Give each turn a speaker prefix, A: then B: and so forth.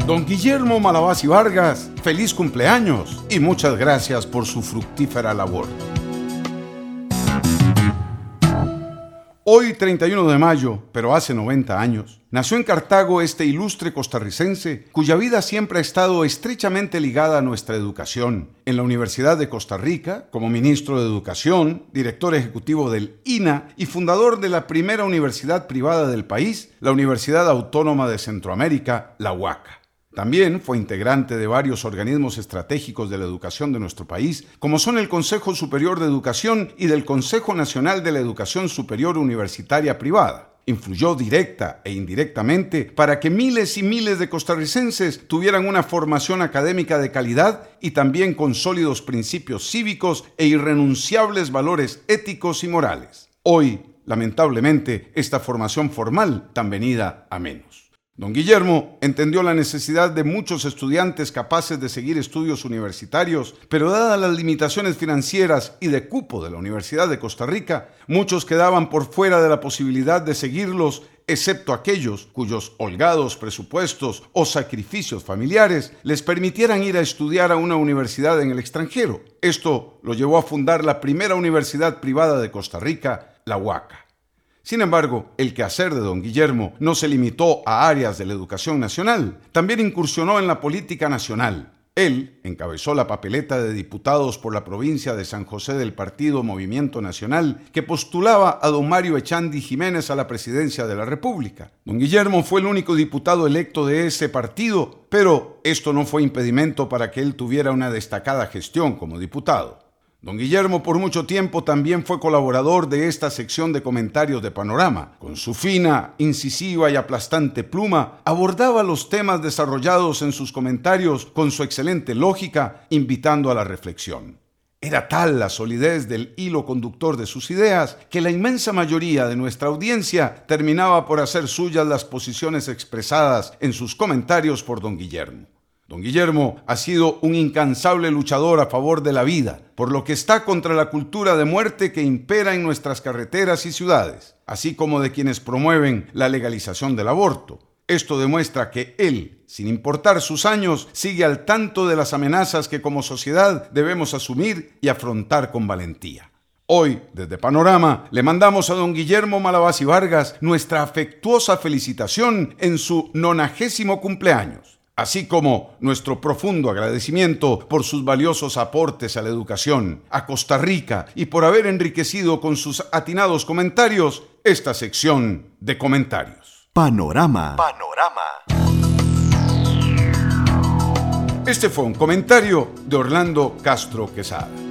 A: Don Guillermo Malabasi Vargas, feliz cumpleaños y muchas gracias por su fructífera labor. Hoy, 31 de mayo, pero hace 90 años, nació en Cartago este ilustre costarricense cuya vida siempre ha estado estrechamente ligada a nuestra educación. En la Universidad de Costa Rica, como ministro de Educación, director ejecutivo del INA y fundador de la primera universidad privada del país, la Universidad Autónoma de Centroamérica, la UACA. También fue integrante de varios organismos estratégicos de la educación de nuestro país, como son el Consejo Superior de Educación y del Consejo Nacional de la Educación Superior Universitaria Privada. Influyó directa e indirectamente para que miles y miles de costarricenses tuvieran una formación académica de calidad y también con sólidos principios cívicos e irrenunciables valores éticos y morales. Hoy, lamentablemente, esta formación formal tan venida a menos. Don Guillermo entendió la necesidad de muchos estudiantes capaces de seguir estudios universitarios, pero dadas las limitaciones financieras y de cupo de la Universidad de Costa Rica, muchos quedaban por fuera de la posibilidad de seguirlos, excepto aquellos cuyos holgados presupuestos o sacrificios familiares les permitieran ir a estudiar a una universidad en el extranjero. Esto lo llevó a fundar la primera universidad privada de Costa Rica, la UACA. Sin embargo, el quehacer de don Guillermo no se limitó a áreas de la educación nacional, también incursionó en la política nacional. Él encabezó la papeleta de diputados por la provincia de San José del partido Movimiento Nacional, que postulaba a don Mario Echandi Jiménez a la presidencia de la República. Don Guillermo fue el único diputado electo de ese partido, pero esto no fue impedimento para que él tuviera una destacada gestión como diputado. Don Guillermo por mucho tiempo también fue colaborador de esta sección de comentarios de Panorama. Con su fina, incisiva y aplastante pluma, abordaba los temas desarrollados en sus comentarios con su excelente lógica, invitando a la reflexión. Era tal la solidez del hilo conductor de sus ideas que la inmensa mayoría de nuestra audiencia terminaba por hacer suyas las posiciones expresadas en sus comentarios por don Guillermo. Don Guillermo ha sido un incansable luchador a favor de la vida, por lo que está contra la cultura de muerte que impera en nuestras carreteras y ciudades, así como de quienes promueven la legalización del aborto. Esto demuestra que él, sin importar sus años, sigue al tanto de las amenazas que como sociedad debemos asumir y afrontar con valentía. Hoy, desde Panorama, le mandamos a don Guillermo Malabasi Vargas nuestra afectuosa felicitación en su 90º cumpleaños. Así como nuestro profundo agradecimiento por sus valiosos aportes a la educación, a Costa Rica y por haber enriquecido con sus atinados comentarios esta sección de comentarios.
B: Panorama.
A: Este fue un comentario de Orlando Castro Quesada.